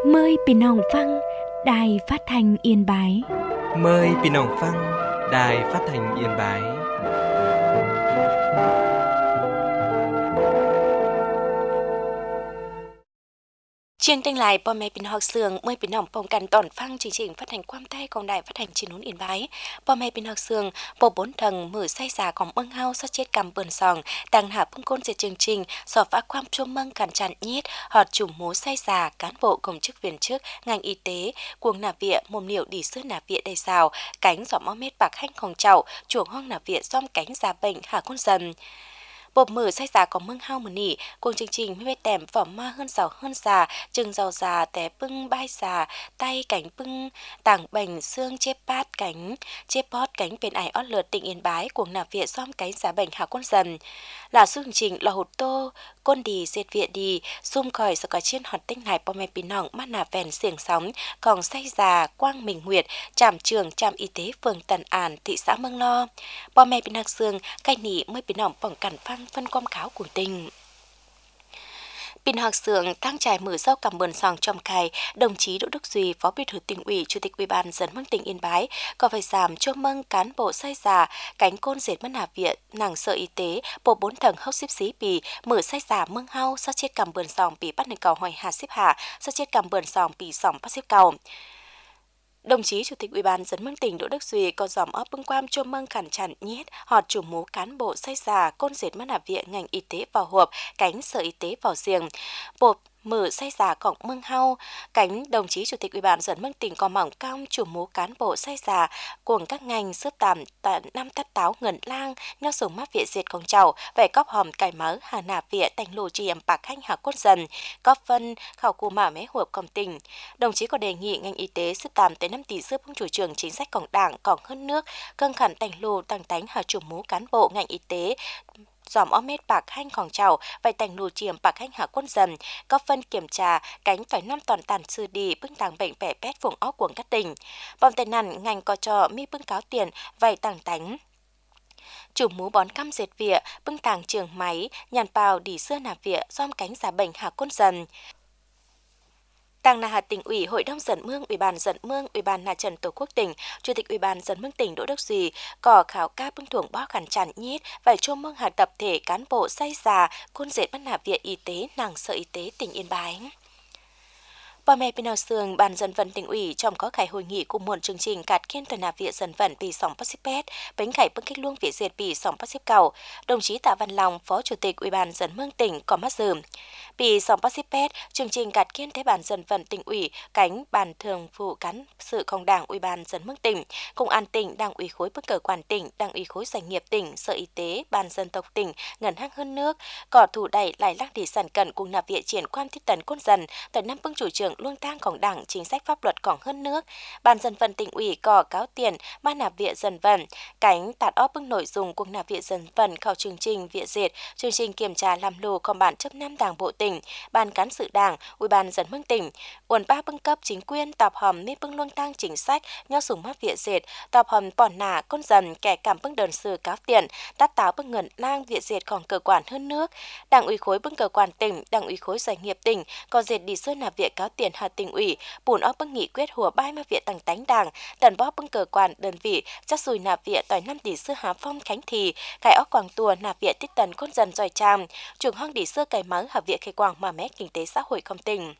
Mờiพี่น้องฟังĐài Phát thanh Yên Bái. Mời พี่น้องฟัง Đài Phát thanh Yên Bái. Chương trình lạiพ่อแม่พี่น้องเสืองเมื่อพี่น้องพบกันตอนฟังจริงๆphát hànhความใต้ของđài phát hành chi nún Yên Bái พ่อแม่พี่น้องเสืองbộ bốn thần mở say xảของเมืองเฮาsát chết cầm bờn sòng đằng hạ phương côn dệt chương trình sọ pháความchôm măng cản chặn nhít họt chủ mố say xả cán bộ công chức viên chức ngành y tế cuồng nạp viện mồm niệu đi sữa nạp viện đầy xào cánh giọt máu mét bạc hanhของเจ้าchuồng hoang nạp viện xóm cánh già bệnh hạ con dần bộ mở say xả của mương hao mần nỉ cuồng chương trình mới tèm phẩm ma hơn giàu hơn già chừng giàu già té bưng bai già tay cánh bưng tảng bành xương chép bát cánh chép bót cánh bên ải ót lượt tỉnh Yên Bái cuồng nạp viện xóm cánh già bệnh hạ con dần là chương trình là hột tô côn đi dệt viện đi xung khỏi sự có trên hot tinh này po mẹ pin nòng mắt nạp vèn xiềng sóng còn say già quang minh nguyệt trạm trường trạm y tế phường Tần An thị xã Mương Lo po mẹ pin nạc xương cai nỉ mới pin nòng bỏng cản phăng phân quam kháo của tình Pin Hạc Sưởng tăng trải mở rau cầm bờn sòng trong cài, đồng chí Đỗ Đức Duy, Phó Bí thư Tỉnh ủy, Chủ tịch Ủy ban dân mương tỉnh Yên Bái có phải giảm cho mâng cán bộ say già, cánh côn dệt mất nạp viện, nàng sở y tế, bộ bốn tầng hốc xếp xí bì, mở say già mương hau, sát chết cầm bờn sòng bì bắt nền cầu hỏi hà xếp hạ, sát chết cầm bờn sòng bì sòng bắt xếp cầu. Đồng chí Chủ tịch Ủy ban dân mương tỉnh Đỗ Đức Duy có dòm ấp bưng quam cho mâng khẩn chặn nhét họt chủ mố cán bộ say già côn dệt mất nạp viện ngành y tế vào hộp cánh sở y tế vào riêng bộ mở say già cổng mương hau cánh đồng chí Chủ tịch Ủy ban dân mương tỉnh có mỏng cong chủ mố cán bộ say già cùng các ngành xếp tạm năm tát táo ngẩn lang nhau sùng mắc viện diệt con chầu về cóp hòm cải mớ hà nạp viện thành lộ trì bạc khanh hạ quân dần góp phân khảo cụ mã mé hộp công tỉnh đồng chí có đề nghị ngành y tế xếp tạm tới 5 tỷ xếp phong chủ trương chính sáchของđảng còn hơn nước cân khẩn thành lộ tăng tánh hạ chủ mố cán bộ ngành y tế dòm óm mét bạc hanhของเจ้าvậy thành nụ chiềm bạc hanh hạ quân dần có phân kiểm tra cánh tỏi năm toàn tàn sư đi bưng tàng bệnh bẻ pét vùng óc của các tỉnh bọn tên nằn ngành có cho mi bưng cáo tiền vậy tàng tánh chủ mú bón căm dệt vỉa bưng tàng trường máy nhàn bào đi xưa nạp vỉa dòm cánh giả bệnh hạ quân dần Tàng Na Hà tỉnh ủy, Hội đồng dân mương, Ủy ban dân mương, Ủy ban Na Trần Tổ quốc tỉnh, Chủ tịch Ủy ban dân mương tỉnh Đỗ Đức Duy có khảo ca bưng thưởng bó khẩn chặn nhít và cho mương hạt tập thể cán bộ say già, côn dệt bắt nạp viện y tế, nàng sở y tế tỉnh Yên Bái.พ่อแม่พี่น้องเสืองban dân vận tỉnh ủy trong có khải hội nghị cùng một chương trình cạt kiên tuần nạp viện dân vậnปี2018 bánh khải bưng kích luông viện diệtปี 2019 đồng chí Tạ Văn Long phó chủ tịch ủy ban dân mương tỉnh có mắt dườmปี2018 chương trình cạt kiên thế ban dân vận tỉnh ủy cánh ban thường vụ cán sự công đảng ủy ban dân mương tỉnh công an tỉnh đảng ủy khối bức cờ quản tỉnh đảng ủy khối doanh nghiệp tỉnh sở y tế ban dân tộc tỉnh ngân hàng hơn nước cỏ thủ đẩy lại lắc đi sản cận cùng nạp viện triển quan thiết tấn quân dần tại năm bưng chủ trương luông tangของđảng chính sách pháp luật còn hơn nước ban dân vận tỉnh ủy có cáo tiền ban nạp viện dân vận cánh tạt óp bưng nội dung cuộc nạp viện dân vận khảo chương trình viện dệt chương trình kiểm tra làm lùของbản chấp năm đảng bộ tỉnh ban cán sự đảng ủy ban dân mương tỉnh uẩn ba bưng cấp chính quyền tạp hòm mi bưng luông tang chính sách nho sùng mắc viện dệt tạp hòm bỏn nả con dần kẻ cảm bưng đơn sự cáo tiền tát táo bưng ngẩn lang viện dệt còn cơ quan hơn nước đảng ủy khối bưng cơ quan tỉnh đảng ủy khối doanh nghiệp tỉnh có dệt đi sơn nạp viện cáo tiền hà tỉnh ủy bùn óp bưng nghị quyết hùa bai ma viện tầng tánh đảng tần bóp bưng cơ quan đơn vị chắc xùi nạp viện tỏi 5 tỷ sư há phong khánh thì cải óc quảng tùa nạp viện tích tần con dần giỏi tràm trường hoang đi sơ cải mắng hợp viện khai quảng mà mét kinh tế xã hội không tỉnh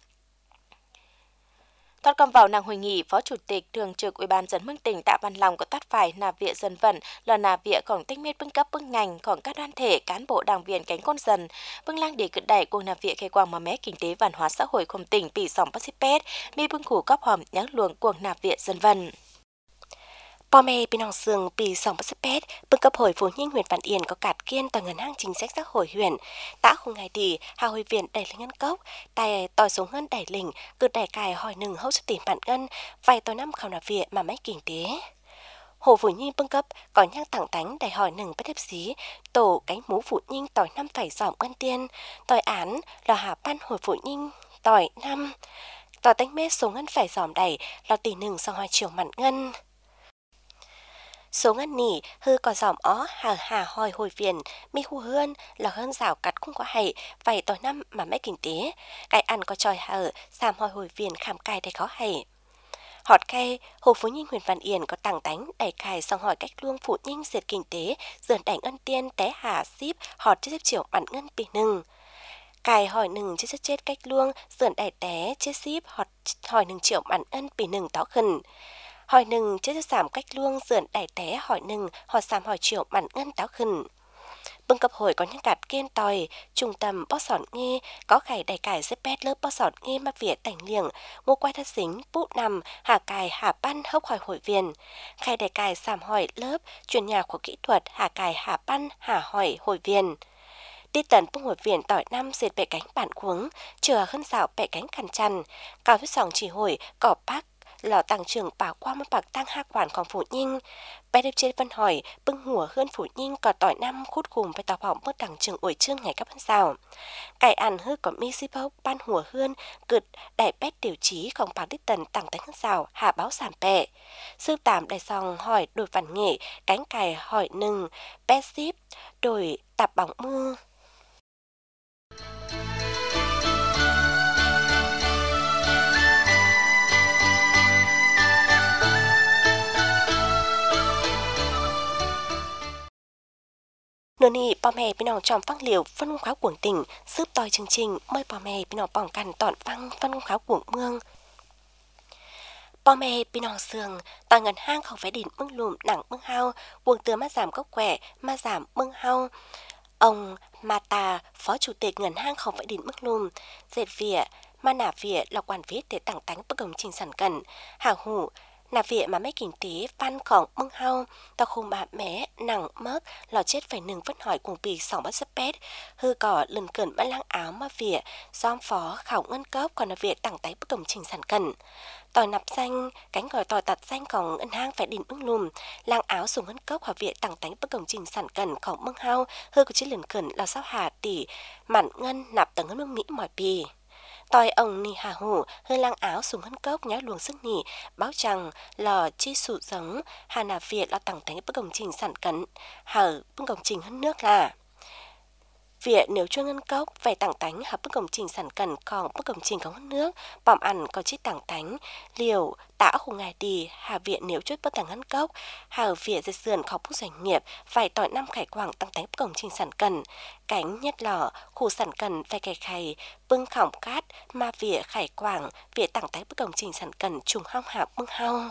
Thoát cầm vào nàng hội nghị, Phó Chủ tịch Thường trực Ủy ban dân mương tỉnh Tạ Văn Long có tát phải nạp viện dân vận là nạp việnของtinh miết bưng cấp bưng ngànhของcác đoàn thể cán bộ đảng viên cánh con dần bưng lang để cự đẩy cùng nạp viện khai quang mà mé kinh tế văn hóa xã hội không tỉnhปี 2018 mi bưng khủ cấp hòm nhãn luồng cuồng nạp viện dân vậnพ่อแม่พี่น้องเสืองปี2018เพิ่งกับhội phụ huynh huyện Văn Yên có cạt kiên tòa ngân hàng chính sách xã hội huyện đã không ngày đi hà hội viện đẩy lên ngân cốc tại tòi số ngân đẩy lình cứ đẩy cài hỏi nừng hậu sự tiền bản ngân vài tòa năm khảo nạp viện mà mấy kinh tế Hồ phụ huynh bưng cấp có nhang thẳng tánh đẩy hỏi nừng bất hợp xí tổ cánh mũ phụ huynh tòi năm phải dòm ngân tiền tòi án là hạ ban hội phụ huynh tòi năm tòi tánh mét số ngân phải dòm đẩy là tỷ nừng sau 2 triệu mặn ngân Số ngân nỉ hư có giỏm ó hà hòi hồi viện, mi hu hơn là hơn rào cắt cũng có hay, vậy tối năm mà mấy kinh tế. Cái ăn có tròi hở, xàm hòi hồi viện khảm cài để khó hay. Họt cây, Hồ Phú Ninh huyện Văn Yên có tàng tánh đầy cài xong hỏi cách luông phụ ninh diệt kinh tế, dườn đảnh ân tiên té hà ship họt chết triệu bản ngân bị nừng. Cài hỏi nừng chết cách luông, dườn đẩy té chết ship họt hỏi nừng triệu bản ân bị nừng tó khẩn. Hỏi nừng chết giảm cách luông, dườn đẩy té hỏi nừng họt giảm hỏi triệu bản ngân tó khẩn. Bưng cập hồi có những cạt kiên tòi, trung tâm bó sọn nghe, có khải đầy cải xếp bét lớp bó sọn nghe mà vỉa tảnh liệng, ngô quay thất xính, bút nằm, hà cài, hà pan hốc hỏi hội viên. Khải đầy cải giảm hỏi lớp, chuyên nhà của kỹ thuật, hà cài, hà pan, hà hỏi hội viên. Đi tần bưng hội viên tỏi năm dệt bẻ cánh bản cuống, chừa hơn dạo bẻ cánh khăn chăn, cao viết sòng chỉ hồi, cỏ bác, lò tăng trưởng bảo qua một bạc tăng hạ quảnของphụ nhinh. Bé đẹp trên văn hỏi, bưng hùa hơn phụ nhinh có tỏi năm khút cùng với tàu hỏng mất tăng trưởng ổi chương ngày các văn sao. Cải ăn hư có mi si bốc ban hùa hơn, cực đại bét điều tríของbạc đi tần tăng tánh hơn sao, hạ báo giảm bẹ. Sư tạm đại sòng hỏi đổi văn nghệ, cánh cài hỏi nừng, bé ship, đổi tạp bóng mưa. Nửa nì bò mè bên nòng tròm phăng liều phân công kháo cuồng tỉnh, giúp tòi chương trình mời bò mè bên nòng bỏng cằn tọn phăng phân công kháo cuồng mương. Bò mè bên nòng sườn, tòi ngần hang không phải đỉnh mưng lùm nặng mưng hao, cuồng từa má giảm gốc quẻ, má giảm mưng hao. Ông Mata, phó chủ tịch ngần hang không phải đỉnh mưng lùm, dệt vỉa, mà nả vỉa là quản viết để tặng tánh bất công trình sản cần, hào hủ, nà viện mà mấy kinh tế vănของmưng hao tao khung bà mẹ nặng mất lò chết phải nừng vất hỏi cùng bì sòng bắt sắp bét hư cỏ lần cẩn bắt lang áo mà viện giom phó khảo ngân cốc còn là viện tặng tay bất công trình sản cần tỏi nạp danh cánh gọi tỏi tạt danhของngân hang phải đỉnh ưng lùm lang áo dùng ngân cốc hòa viện tặng tay bất công trình sản cầnของmưng hao hư có chết lần cẩn là sao hà tỷ mặn ngân nạp tầng ngân mương mỹ mỏi bì tòi ông nì hà hủ hơi lang áo xuống hân cốc nhói luồng sức nì báo rằng lò chi sụ giống hà nà việt là tặng tánh bất công trình sản cẩn hở bất công trình hơn nước là Việt nếu chưa ngân cốc phải tặng tánh hợp bất công trình sản cần còn bất công trình có hơn nước bỏm ăn có chít tặng tánh liều tả hùng ngày đi hà Việt nếu chút bất tặng ngân cốc hà Việt dệt sườn khó bút doanh nghiệp phải tỏi năm khải quảng tặng tánh bất công trình sản cần cánh nhất lò khu sản cần phải kẻ khải bưng khỏng cát mà Việt khải quảng Việt tặng tánh bất công trình sản cần trùng hong hạ bưng hao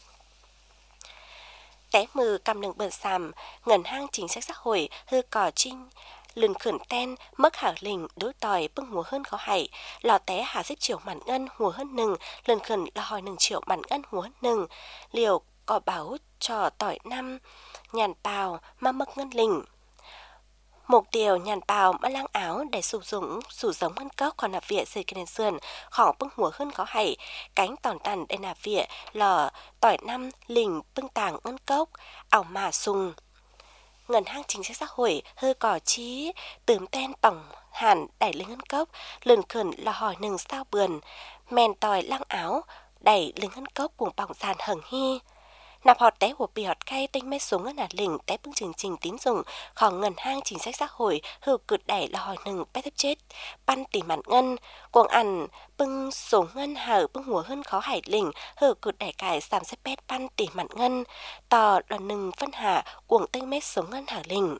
té mừ cầm nừng bờ sàm ngần hang chính sách xã hội hư cỏ trinh lừng khẩn ten mất hảo lình đối tòi bưng mùa hơn khó hại lò té hà xích triệu mặn ngân mùa hơn nừng lần khẩn là hỏi nừng triệu mặn ngân mùa hơn nừng liều có báo trò tỏi năm nhàn bào mà mất ngân lình một điều nhàn bào mà lang áo để sử giống ngân cốc còn nạp viện xây cái sườn khỏi bưng mùa hơn có hại cánh tòn tàn để nạp viện lò tỏi năm lình bưng tàng ngân cốc ảo mà sùng ngân hang chính sách xã hội hơi cỏ trí tướm ten bỏng hẳn đẩy lên ngân cốc lần khẩn là hỏi nừng sao bườn mèn tỏi lang áo đẩy lên ngân cốc cùng bỏng sàn hởng hi nạp họt té hộp bì họt cay tinh mê xuống ngân hạt lình té bưng trình tín dụng khỏi ngân hang chính sách xã hội hư cực đẩy là hỏi nừng bé thấp chết pan tỉ mặn ngân cuồng ăn bưng số ngân hở bưng hùa hơn khó hải lình hư cực đẩy cải giảm xếp bét pan tỉ mặn ngân tò đòn nừng phân hạ cuồng tinh mê xuống ngân hở lình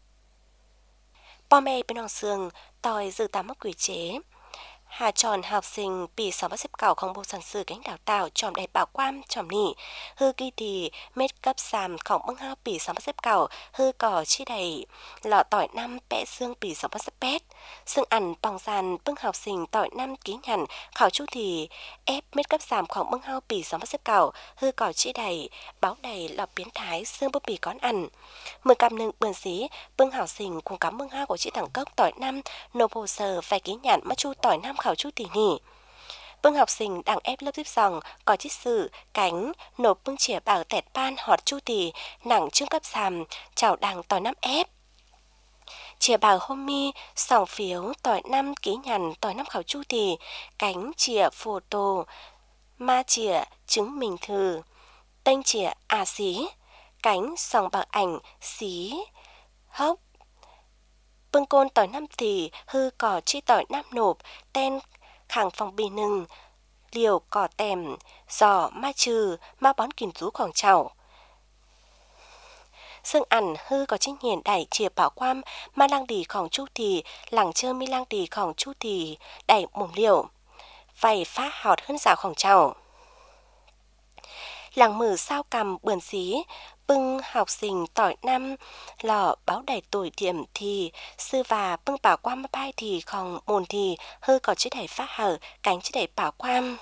bò mè bên hòn sườn tòi dự tám mất quỷ chế Hà tròn học sinh bị 6 bác xếp cảo không bộ sản sử cánh đào tạo tròm đẹp bảo quan tròm nỉ hư kỳ thì mết cấp xàm khổng bưng hao bị 6 bác xếp cảo hư cỏ chi đầy lọ tỏi năm bẽ xương bị 6 bác xếp bét xương ăn bong sàn bưng học sinh tỏi năm ký nhằn khảo chu thì ép mết cấp xàm khổng bưng hao bị 6 bác xếp cảo hư cỏ chi đầy báo đầy lọ biến thái xương bơ bì con ăn 10 cam nừng bươn xí bưng học sinh cùng cắm bưng hao của chị thằng cốc tỏi năm nộp hồ sơ phải ký nhằn mà chu tỏi năm khảo chú tỉ nỉ bưng học sinh đang ép lớp tiếp dòng có chít sự cánh nộp bưng chìa bảo tẹt pan họt chu tỉ nặng trương cấp sàm chào đằng tỏi năm ép chìa bảo hôm mi sòng phiếu tỏi năm ký nhằn tỏi năm khảo chu tỉ cánh chìa photo ma chìa chứng minh thư tên chìa xí cánh sòng bằng ảnh xí hốc bưng côn tỏi năm thì hư cỏ chi tỏi năm nộp ten khẳng phòng bì nừng liều cỏ tèm giò ma trừ ma bón kìm rú khoảng chảo sương ẩn hư có trinh hiền đẩy chìa bảo quam ma lang đỉ khỏng chu thì lẳng chơ mi lang đỉ khỏng chu thì đẩy mồm liều vầy phá họt hơn rào khỏng chảo làng mử sao cầm bườn xí bưng học sinh tỏi năm lò báo đầy tuổi điểm thì sư và bưng bảo quam bay thì khòng mồn thì hư có chữ đẩy phát hở cánh chữ đẩy bảo quam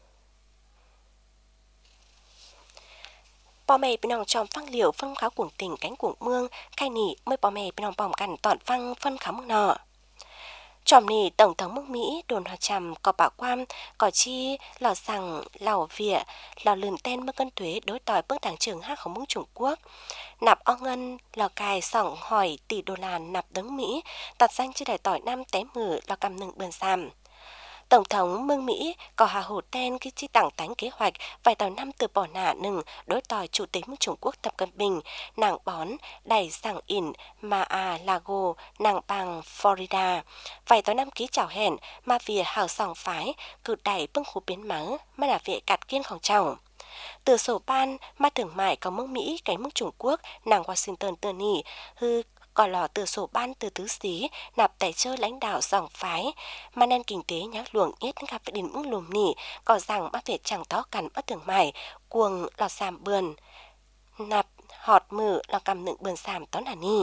bò mẹ bên nòng tròm phăng liều phân kháo cuồng tình cánh cuồng mương khai nỉ mới bò mẹ bên nòng bỏng cằn tọn phăng phân kháo mương nọ tròm nỉ tổng thống nước Mỹ đồn hòa trầm có bảo quam có chi lò rằng lò vỉa lò lườn tên mương cân thuế đối tỏi bước tảng trường hát khổng mương Trung Quốc nạp o ngân lò cài sỏng hỏi tỷ đô la nạp đấng Mỹ tạt danh chữ đại tỏi năm té mử lò cầm nừng bườn xàm Tổng thống mương Mỹ có hà hồ ten khi chi tặng tánh kế hoạch vài tàu năm từ bỏ nạ nừng đối tỏi chủ tịch nước Trung Quốc Tập Cận Bình nàng bón đẩy sảng ỉn mà Lago nàng bằng Florida vài tàu năm ký chào hẹn mà vì hào sòng phái cử đẩy bưng khu biến mắng mà là việc cạt kiênของchồng từ sổ ban mà thường mãi có mương Mỹ cái mương Trung Quốc nàng Washington tờ nỉ hư còn lò từ sổ ban từ tứ xí nạp tài chơi lãnh đạo dòng phái mà nên kinh tế nhắc luồng ít gặp phải đình ứng lùm nỉ có rằng bác việt chẳng tó cằn bất thường mày cuồng lò xàm bườn nạp họt mử lò cầm nựng bườn xàm tón là nỉ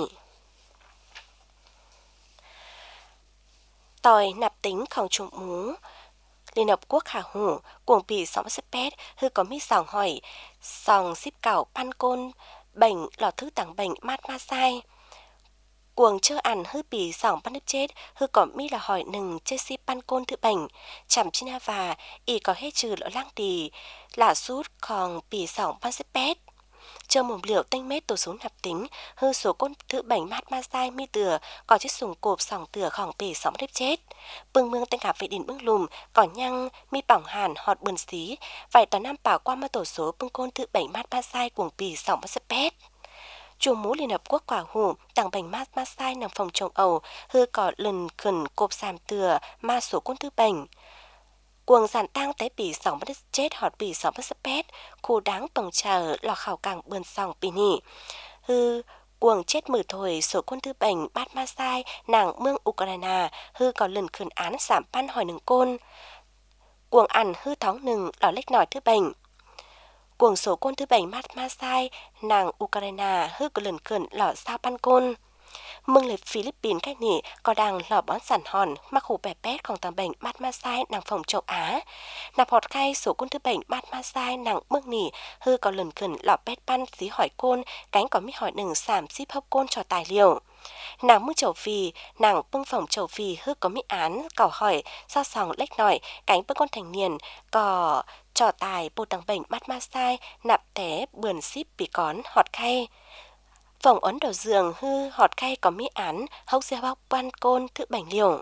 tỏi nạp tính không trùng mú Liên Hợp Quốc hạ hủ cuồng bì sóng sếp pét hư có mít sòng hỏi sòng xíp cảo pan côn bệnh lò thứ tàng bệnh mát ma sai cuồng chơ ẩn hư bì sòng pan nước chết hư có mi là hỏi nừng chê si pan côn thứ bệnh chằm china và y có hết trừ lọ lang tì là sút còn bì sòng pan xếp pét chờ mồm liệu tinh mét tổ xuống nạp tính hư số côn thứ bệnh mát ma sai mi từa có chiếc sùng cộp sòng từa khỏng bì sóng đếp chết bưng mương tên cả vệ đình bưng lùm có nhăng mi bỏng hàn họt bườn xí vài tòa năm bảo qua ma tổ số bưng côn thứ bệnh mát ma sai cuồng bì sòng ma pét chùa mũ Liên Hợp Quốc quả hủ tặng bệnh mát ma sai nằm phòng trồng ẩu hư có lần khẩn cộp sàm từa ma số côn thứ bệnh cuồng giản tang té bì sòng bất chết họt bì sòng bất pét khu đáng bồng chờ lò khảo càng bườn sòng bì nỉ hư cuồng chết mử thổi số quân thứ bệnh bát ma sai nàng mương Ukraine hư có lần khẩn án giảm pan hỏi nừng côn cuồng ăn hư thóng nừng lò lách nổi thứ bệnh cuồng số côn thứ bệnh bát ma sai nàng Ukraine hư có lần khẩn lò sao pan côn mương lệ Philippines cách nỉ có đang lò bón sản hòn mắc hủ bè pétของtàng bệnh bát ma sai nàng phòng châu Á nạp họt khai số côn thứ bệnh bát ma sai nàng mương nỉ hư có lần khẩn lò pét pan xí hỏi côn cánh có mi hỏi nừng sảm ship hấp côn cho tài liệu nàng mương châu Phi nàng bưng phòng châu Phi hư có mi án cảo hỏi sao sòng lách nổi cánh bưng con thành niên có trò tài bộ tàng bệnh bát ma sai nạp té bườn ship bị cón họt khay phòng ấn đầu giường hư họt khay có mỹ án hốc xe bóc ban côn thứ bảnh liều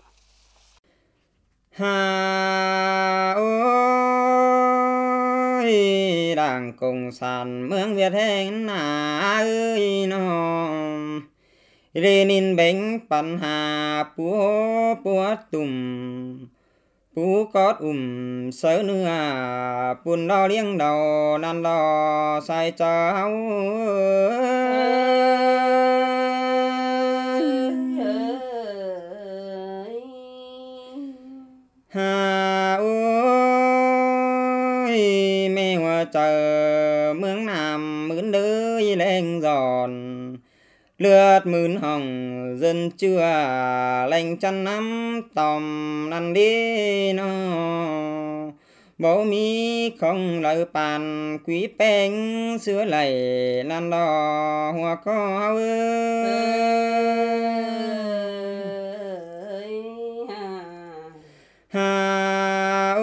hà ơi đảng cộng sản mương Việt hẹn ơi nó Lenin bánh pan hà búa tùm bú cót sớ nưa bùn đo liêng đầu nan đo sai cháu hà ơi mẹ hoa chờ mương Nam mướn đới lên giòn lướt mướn hồng dân chưa lành chăn nắm tòm năn đi nó bố mi không lời bàn quý bánh xưa lầy năn đò hoa có hà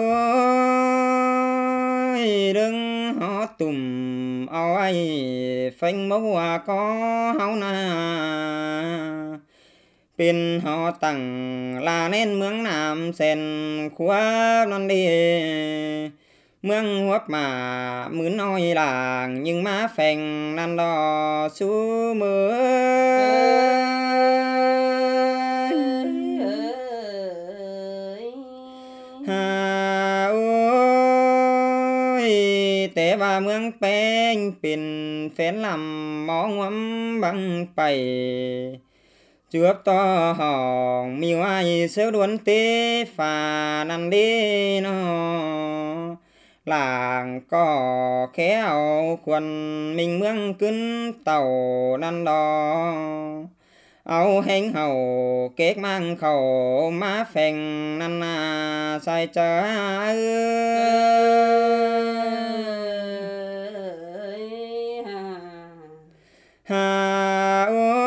ơi đừng hót tùm ao ai phanh mẫu hoa có háo na bên họ tặng là nên mướn Nam sen khóa non đi mương huấp mà mướn oi làng nhưng má phèn nan đo su mưa hà ôi tế và mương pen pin phén làm mó ngắm bằng bày trước to hòn miêu ai sớ đuôn tế phà năn đi nó làng có khéo quần mình mương cứng tàu năn đo áo hánh hầu kết mang khẩu má phèn năn sai chờ hà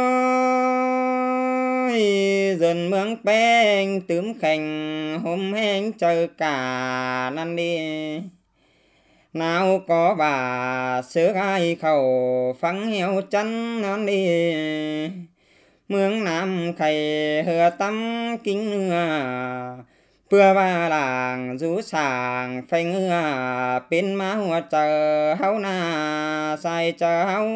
ơi dần mương beng tướm khành hôm hén chờ cả năn đi nào có bà sớ ai khẩu phăng heo chăn năn đi mương nam khay hừa tâm kinh bưa ba làng rú sàng phanh bên má hoa chờ hấu na sai chờ hấu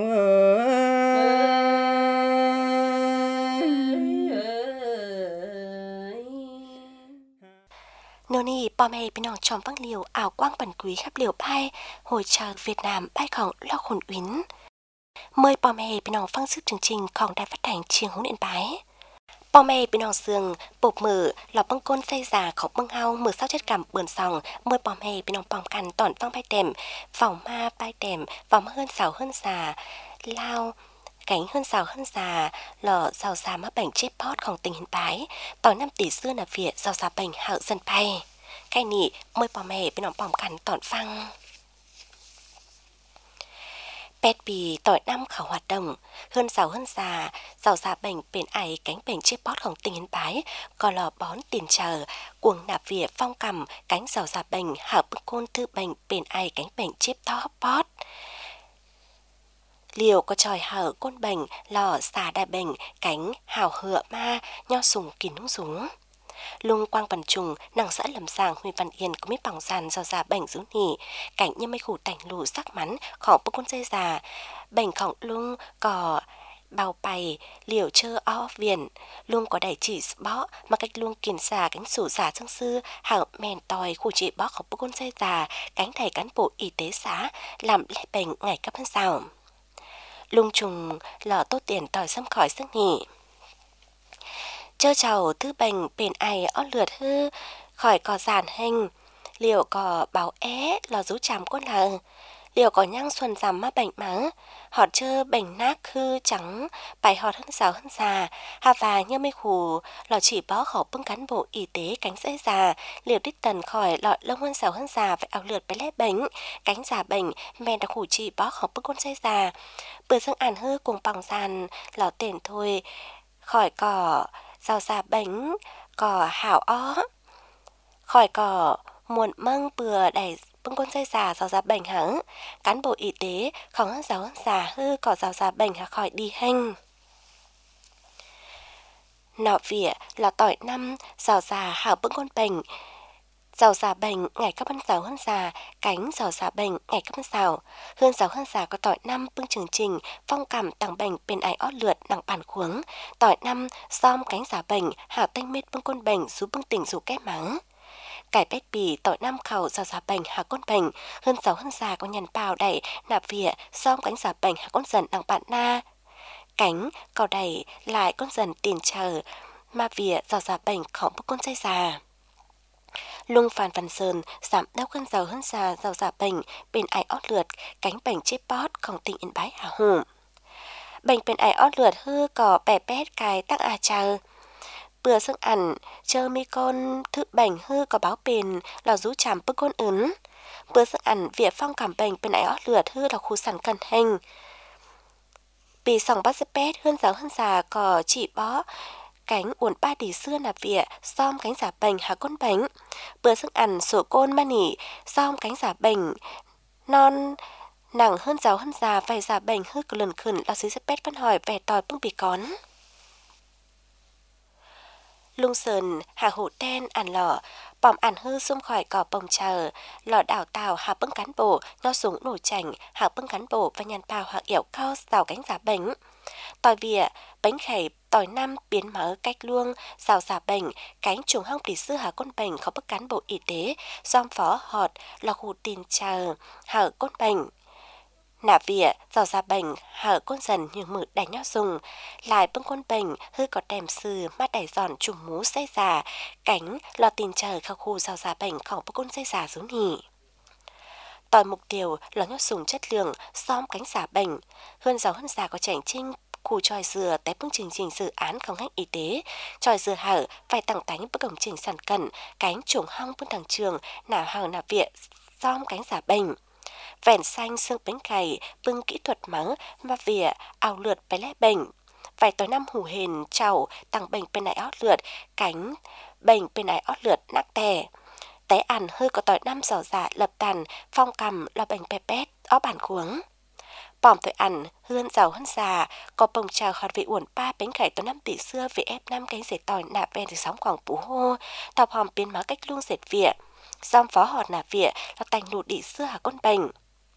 nô ni bò mẹ bên nòng tròn văng liều ảo quang bẩn quý khắp liều bay hồi chờ Việt Nam bay khổng lo khổn uyến mời bò mẹ bên nòng phăng sức chương trìnhของđài phát thanh Chiêng Hống Điện Bái bò mẹ bên nòng sườn bột mở lò băng côn xây già khổng băng hao mở sao chết cảm bườn sòng mời bò mẹ bên nòng bòm cằn tỏn văng bay tèm vòng ma bay tèm vòng hơn xào hơn xà lao cánh hơn xào hơn già lò giàu già mắc bệnh chết potของtình hình bái tỏi 5 tỷ xưa là Việt giàu già bệnh hạo dân bay cái nị mời bò mẹ bên nòng bòm cằn tỏn phăng Pet bì tỏi 5 khảo hoạt động hơn giàu già bệnh bền ải cánh bệnh chết potของtình hình bái có lò bón tiền chờ cuồng nạp Việt phong cầm cánh giàu già bệnh hảo bức côn thư bệnh bền ải cánh bệnh chết pot liều có tròi hở côn bệnh lò xà đại bệnh cánh hào hựa ma nho sùng kín nung súng lung quang văn trùng nàng xã lầm sàng huy văn yên có mấy bằng sàn do già bệnh rú nỉ cảnh như mấy khủ tảnh lù sắc mắn khỏng bức con dây già bệnh khỏng lung có bao bày liều chơ o viền lung có đẩy chỉ bó mà cách lung kiền xà cánh sủ giả sương sư hảo mèn tòi khu trị bó khỏng bức con dây già cánh thầy cán bộ y tế xã làm lệ bệnh ngày cấp hơn sao lung trùng lọ tốt tiền tỏi xâm khỏi sức nhỉ chơ chầu thứ bệnh bền ai ó lượt hư khỏi cò giàn hình liệu có báo é lò rú chàm cốt là liệu có nhang xuân giảm má bệnh má họ chơ bệnh nát hư trắng bài họ hơn sáu hơn già hà và như mây khủ lò chỉ bó khẩu bưng cán bộ y tế cánh dễ già liệu đích tần khỏi lọ lông hơn sáu hơn già phải áo lượt bé lét bệnh cánh già bệnh men đã khủ chỉ bó khẩu bưng con dễ già bữa dương ản hư cùng bằng sàn lò tiền thôi khỏi cỏ giàu già bệnh cỏ hảo ó khỏi cỏ muộn măng bừa đẩy bưng con dây già giàu già bệnh hẳn cán bộ y tế không hơn giàu hơn già hư cỏ giàu già bệnh hả khỏi đi hành nọ vỉa là tỏi 5 giàu già hảo bưng con bệnh giàu già bệnh ngày cấp hơn giàu hơn già cánh giàu già bệnh ngày cấp hơn giàu hơn già có tỏi 5 bưng chương trình phong cảm tàng bệnh bên ai ót lượt nặng bản khuống tỏi 5 xóm cánh già bệnh hảo tanh mết bưng con bệnh rú bưng tỉnh rú kép mắng cải bét bì tỏi 5 khẩu giàu già bệnh hảo con bệnh hơn giàu hơn già có nhằn bào đẩy nạp vỉa xóm cánh già bệnh hảo con dần nặng bạn na cánh cào đẩy lại con dần tiền chờ mà vỉa giàu già bệnh khổng bưng con dây già lung Phan Văn Sơn giảm đau cơn giàu hơn già giàu già bệnh bên ai ót lượt cánh bệnh chết bótของtỉnh Yên Bái hả hùng bệnh bên ai ót lượt hư có bẻ bét cài tắc chờ bữa dương ẩn chơ mi con thứ bệnh hư có báo bền là rú chàm bức con ứng bữa dương ẩn việc phong cảm bệnh bên ai ót lượt hư là khu sản cần hình bị sòng bát xếp bét hơn giàu hơn già có chỉ bó cánh uốn 3 tỷ xưa là vỉa xóm cánh giả bệnh hả con bánh bữa sức ăn sổ côn ma nỉ xóm cánh giả bệnh non nặng hơn giàu hơn già vài giả bệnh hư có lần khẩn là xí xếp bét phân hỏi vẻ tòi bưng bị con Lung sơn hà hổ ten ăn lọ bòm ăn hư xung khỏi cỏ bông chờ lọ đào tàu hà bưng cán bộ nó súng nổ chảnh hà bưng cán bộ và nhàn tàu hà yểu cao rào cánh giả bánh tỏi vỉa bánh khẩy tỏi năm biến mở cách luông rào giả bệnh cánh chuồng hong tỷ sư hà con bệnh có bức cán bộ y tế giom phó họt là khu tin chờ hà con bệnh nạ vỉa rào giả bệnh hà con dần như mực đánh nhau dùng lại bưng con bệnh hư có đèm sư mắt đẩy giòn trùng mú xây giả cánh lo tin chờ khao khu rào giả bệnh không bức con xây giả rú nhỉ tỏi mục tiêu là nhau dùng chất lượng xóm cánh giả bệnh hơn giả có chảnh trinh khu tròi dừa té bưng trình dự án không ngành y tế tròi dừa hở phải tăng tánh bức công trình sản cẩn cánh chuồng hong bưng thằng trường nào hở nào viện xóm cánh giả bệnh vẹn xanh xương bánh cày bưng kỹ thuật mắng và vỉa ảo lượt bé lẽ bệnh vài tối năm hù hền chầu tăng bệnh bên này ót lượt cánh bệnh bên này ót lượt nắc tè té ăn hơi có tỏi năm giỏ dạ lập tàn phong cầm là bệnh pepet ó bản cuống bòm tội ăn hươn giàu hơn già có bông trào hot vị uổng ba bánh khải tối năm tỷ xưa vì ép năm cánh dệt tỏi nạp ven từ sóng khoảng bú hô tàu hòm biến má cách luôn dệt vỉa giam phó họt nạp vỉa là tành nụ đĩ xưa hà con bệnh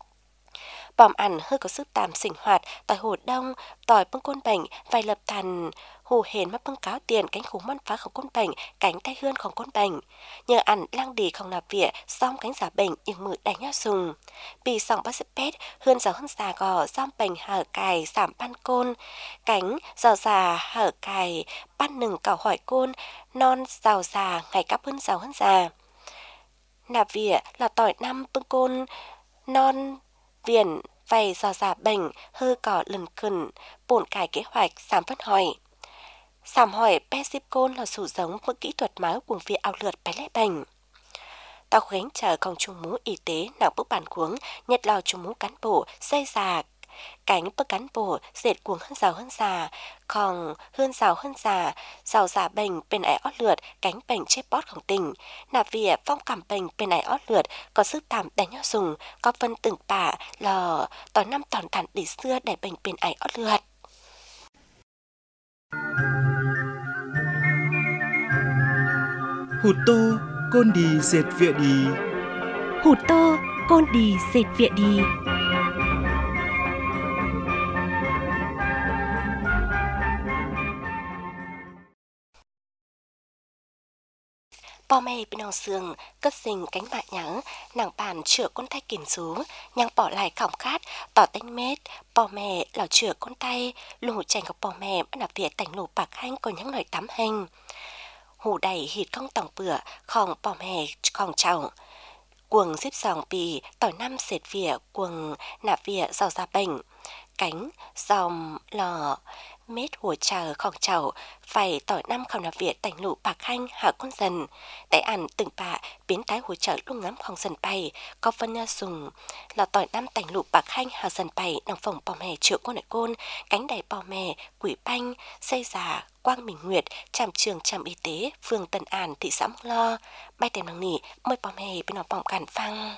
bòm ăn hơi có sức tàm sinh hoạt tỏi hồ đông tỏi bưng côn bệnh vài lập thần hù hền mắt bưng cáo tiền cánh khủng măn phá không côn bệnh cánh tay hươn không côn bệnh nhờ ăn lang đi không nạp vỉa xong cánh giả bệnh nhưng mự đánh nhau sùng bị sòng bác sĩ pet hươn giàu hơn già gò xong bệnh hở cài giảm ban côn cánh giàu già hở cài ban nừng cào hỏi côn non giàu già ngày cắp hơn giàu hơn già nạp vỉa là tỏi năm bưng côn non viền vầy do giả bệnh hư cỏ lần cẩn bổn cải kế hoạch giảm phân hỏi giảm hỏi pesipcon là sử giống với kỹ thuật máu của việc ảo lượt bé lẽ bệnh tàu gánh chờ còn trung mũ y tế nào bước bản cuống nhật lò trung mũ cán bộ xây già cánh bức cán bộ dệt cuồng hơn già còn hơn già giàu giả bệnh bên ái ót lượt cánh bệnh chết bótของtỉnh nạp vỉa phong cảm bệnh bên ái ót lượt có sức tạm đánh nhau dùng có phân từng bả lò tỏi năm tòn thản để xưa để bệnh bên ái ót lượt hụt tô côn đi dệt vịa đi hụt tô côn đi dệt vịa đi bò mẹ bên nòng sườn cất sinh cánh bạ nhắng nàng bàn chữa con tay kìm rú nhang bỏ lại cỏng khát tỏ tanh mết bò mẹ lò chữa con tay lù chành của bò mẹ bắt nạp việc tành lù bạc hanh có những lời tắm hành hù đầy hít công tòng bữa khòng bò mẹ khòng chào cuồng xếp sòng bì tỏi năm sệt vỉa cuồng nạp vỉa giàu ra bệnh cánh dòng lò mết hùa chờ khòng chầu phải tỏi năm khòng nạp vỉa tành lụ bạc hanh hạ con dần tại ăn từng bạ biến tái hùa chờ lúc ngắm khòng dần bay có phân nha sùng là tỏi năm tành lụ bạc hanh hạ dần bay nòng phòng bò mè triệu con lại côn cánh đầy bò mè quỷ banh xây già Quang Minh Nguyệt trạm trường trạm y tế phường Tân An thị xã Mông Lo bay tìm năng nỉ mời bò mè bên nòng bỏng cản phăng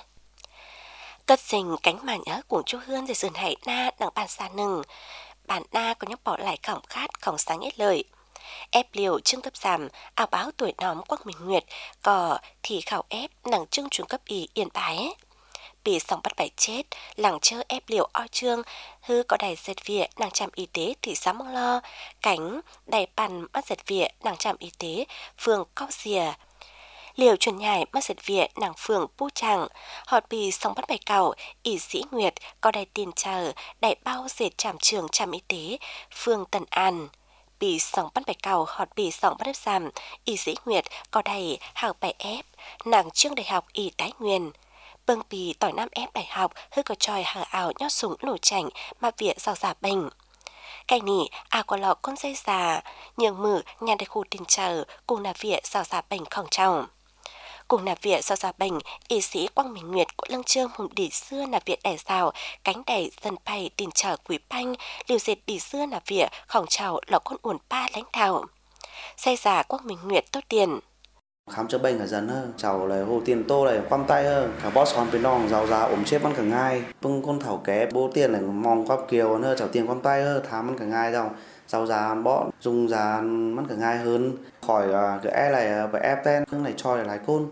cất sinh cánh mà nhớ của chú Hương để dừng hải na đằng bàn xa nừng bản na có nhóc bỏ lại khổng khát khổng sáng ít lời ép liều trưng cấp giảm áo báo tuổi nóm Quang Minh Nguyệt cò thì khảo ép nằng trưng trung cấp y Yên Bái bị sòng bắt bảy chết làng chơ ép liều o trương hư có đài dệt vỉa nàng trạm y tế thị xã Mông Lo cánh đài bàn mắt dệt vỉa nàng trạm y tế phường Cao Dìa liều chuẩn nhảy mắt dệt vỉa nàng phường Pu Tràng họ bị sòng bắt bảy cầu y sĩ Nguyệt có đài tiền chờ đài bao dệt trạm trường trạm y tế phường Tân An bị sòng bắt bảy cầu họ bị sòng bắt ép giảm y sĩ Nguyệt có đài hào bài ép nàng trương đại học y tái nguyên bưng bì tỏi năm ép đại học hơi có tròi hở ảo nhót súng nổ chảnh mà vỉa rào giả bệnh cái nỉ có lọ con dây già nhường mử nhà đại khu tình chờ cùng là vỉa rào giả bệnh khổng trọng cùng là vỉa rào giả bệnh y sĩ Quang Minh Nguyệt của lăng trương hùng đỉ xưa là vỉa đẻ rào cánh đẩy dần bay tình chờ quý banh liều dệt đỉ xưa là vỉa khổng trào lọ con uổng ba lãnh đạo xây giả Quang Minh Nguyệt tốt tiền khám chữa bệnh ở dần hơn cháu là hồ tiền tô này quăng tay hơn cả boss còn bên nòng giàu già ốm chết ăn cả ngày bưng con thảo ké bố tiền này mong quắp kiều nữa cháu tiền quăng tay hơn thám ăn cả ngày đâu giàu giá bó dùng giá mất cả ngày hơn khỏi cái e này về ép ten nhưng này cho lại côn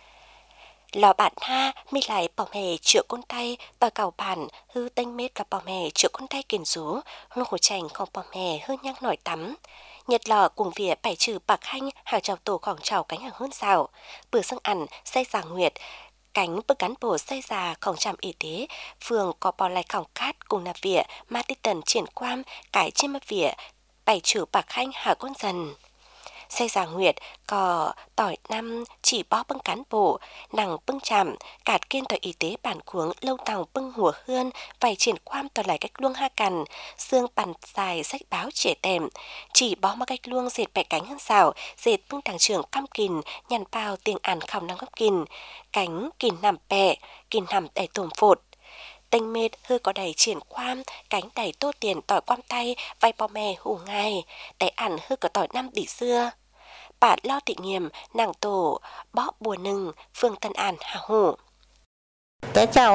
lò bạn ha mi lại bỏ mè chữa con tay tỏi cầu bản hư tênh mết là bỏ mè chữa con tay kiền rú lúc hồ chành không bỏ mè hư nhang nổi tắm nhật lò cùng vỉa bảy trừ bạc hanh hàng trào tổ khoảng trào cánh hàng hơn xào bữa sưng ăn say già nguyệt cánh bức cán bổ xây giàของtrạm y tế phường có bò lại khỏng cát cùng nạp vỉa ma ti tần triển quan cải trên mặt vỉa bảy trừ bạc hanh hà con dần xây già nguyệt có tỏi năm chỉ bó bưng cán bộ nằng bưng chạm cạt kiên tỏi y tế bản cuống lâu tòng bưng hùa hươn vài triển quan tỏi lại cách luông ha cằn xương bàn dài sách báo trẻ tèm chỉ bó mà cách luông dệt bẻ cánh hơn xào dệt bưng tàng trưởng căm kìn nhằn bao tiếng àn khảo năng gấp kìn cánh kìn nằm bẻ kìn nằm đầy tùm phột tênh mệt hư có đầy triển quan cánh đầy tô tiền tỏi quan tay vay bò mè hù ngay đầy ản hư có tỏi năm đỉ xưa bà lo thị nghiệm nàng tổ bó bùa nừng phương Tân An Hà Hồ. Cái cháu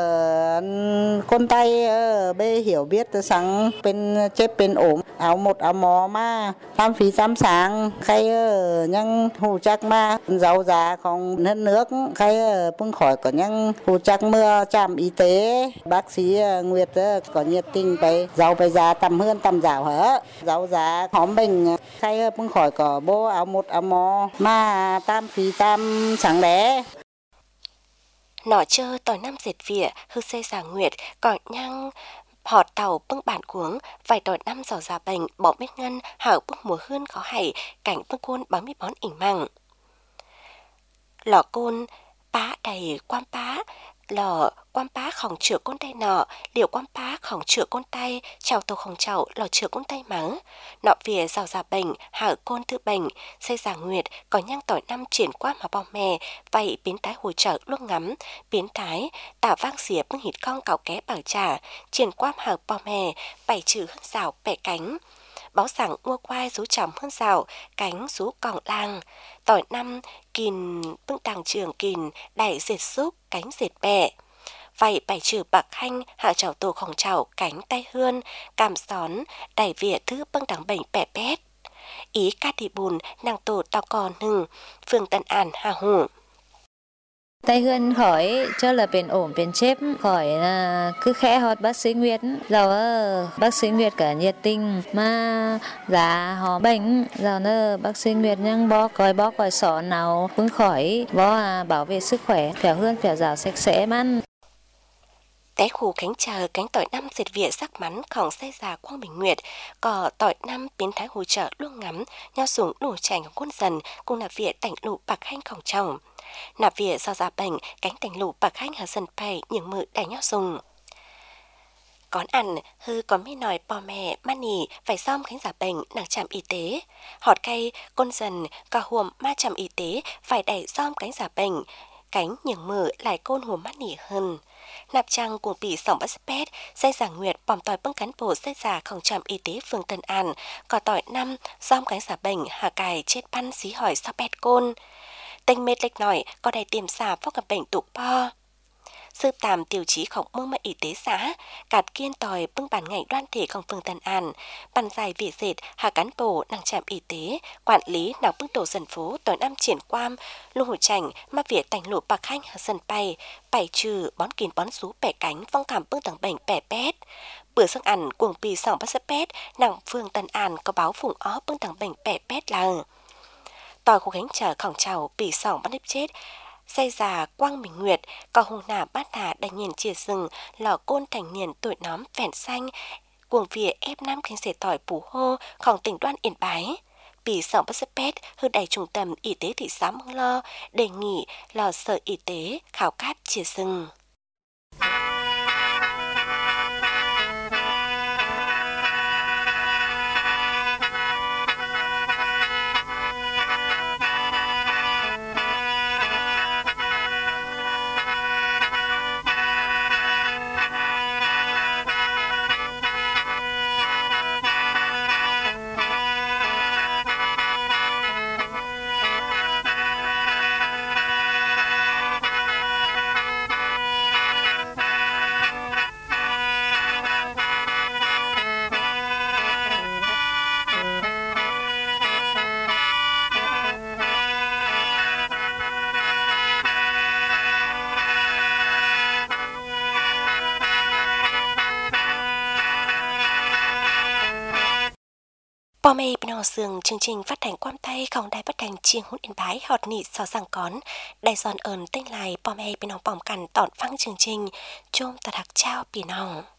con tay bê hiểu biết sáng bên chết bên ốm áo một áo mò mà tam phí tam sáng khay nhưng hù chắc mà giàu giá còn hơn nước khay bưng khỏi có nhưng hù chắc mưa trạm y tế bác sĩ Nguyệt có nhiệt tìnhไปgiàu bây giá tầm hơn tầm dạo hả giàu giá hóm bình khay bưng khỏi có bố áo một áo mò mà tam phí tam sáng đé Nọ chơ tỏi năm dệt vỉa hư xây già nguyệt còn nhang họt tàu bưng bản cuống vài tỏi năm giàu già bệnh bỏ mết ngân hảo bưng mùa hươn khó hay cảnh bưng côn bám mi bón ỉnh măng lò côn pá đầy quan pá lò quan pá khổng chữa côn tay nọ liều quan pá khổng chữa côn tay chào tổ khổng chậu lò chữa côn tay mắng nọ vỉa giàu già bệnh hảo côn tự bệnh xây già nguyệt có nhang tỏi năm triển qua mà bò mè vậy biến tái hồi trợ luôn ngắm biến tái tả vang xỉa bưng hít con cào ké bảo trà triển qua hảo bò mè bảy trừ hơn xào bẻ cánh báo sảng mua quai rú chỏm hơn xào cánh rú còng lang tỏi năm kìn bưng tàng trường kìn đẩy dệt xúc cánh dệt bẹ vậy bảy trừ bạc hanh hạ chảo tổ khổng chảo cánh tay hươn càm xón đẩy vỉa thứ bưng tàng bệnh bẹ bét ý ca thị bùn nàng tổ tao còn hừng phường Tân An Hà Hồ tay hươn khỏi cho là bên ổn bên chép khỏi là cứ khẽ hót bác sĩ Nguyệt rồi bác sĩ Nguyệt cả nhiệt tình mà giá họ bệnh rồi nữa bác sĩ Nguyệt nhưng bó còi sọ nào cũng khỏi bó bảo vệ sức khỏe phèo hươn phèo rào sạch sẽ man té khu cánh chờ cánh tỏi năm dệt vỉa sắc mắn khổng xây già Quang Bình Nguyệt cỏ tỏi năm biến thái hỗ trợ luôn ngắm nhau súng đủ chành quân dần cùng nạp vỉa tảnh lụ bạc hanh khổng chồng nạp vỉa do già bệnh cánh tảnh lụ bạc hanh hà dần pay những mự đẩy nhau dùng Con ăn hư có mi nói bò mẹ mani phải xóm cánh giả bệnh nàng trạm y tế họt cây con dần cả huồm ma trạm y tế phải đẩy xóm cánh giả bệnh cánh những mự lại côn huồm mani hơn nạp trang cùng bị sòng bắt spét xây giả nguyệt bòm tỏi bưng cán bộ xây giả không trạm y tế phường Tân An có tỏi năm xóm cánh giả bệnh hà cài chết pan xí hỏi sao bét côn tênh mệt lệch nổi có đầy tiềm xà phóc gặp bệnh tục po sư tàm tiêu chí khổng mương mà y tế xã cạt kiên tòi bưng bàn ngày đoan thểของphường Tân An bàn dài vị dệt hà cán bộ năng trạm y tế quản lý nào bưng tổ dân phố tỏi năm triển quan lưu hồ chảnh mà vỉa tành lụ bạc hanh hà dần bay bảy trừ bón kín bón sú bẻ cánh phong cảm bưng tầng bệnh bẻ pét bữa sáng ăn cuồng pì sòng bắt pét nàng phường Tân An có báo phùng ó bưng tầng bệnh bẻ pét là tỏi khu gánh chờ khổng chào pì sòng bắt nếp chết xây già Quang Bình Nguyệt có hùng nà bát hà đại nhiên chia rừng lò côn thành niên tuổi nóm phèn xanh cuồng vỉa ép nam cánh xể tỏi bù hôของtỉnh Đoan Yên Bái Bì sòng bắt pét hư đầy trung tâm y tế thị xã Măng Lo đề nghị lò sở y tế khảo cát chia rừng แม่พี่น้องเสืองchương trình phát thanhความไทยของđài phát thanh เชียงหุ้นอินบายฮอดนี่สอสังก้อนได้สอนเอิญเต้นลายพ่อแม่พี่น้องพร้อมกันตอนฟังchương trìnhชมตะทักเจ้าพี่น้อง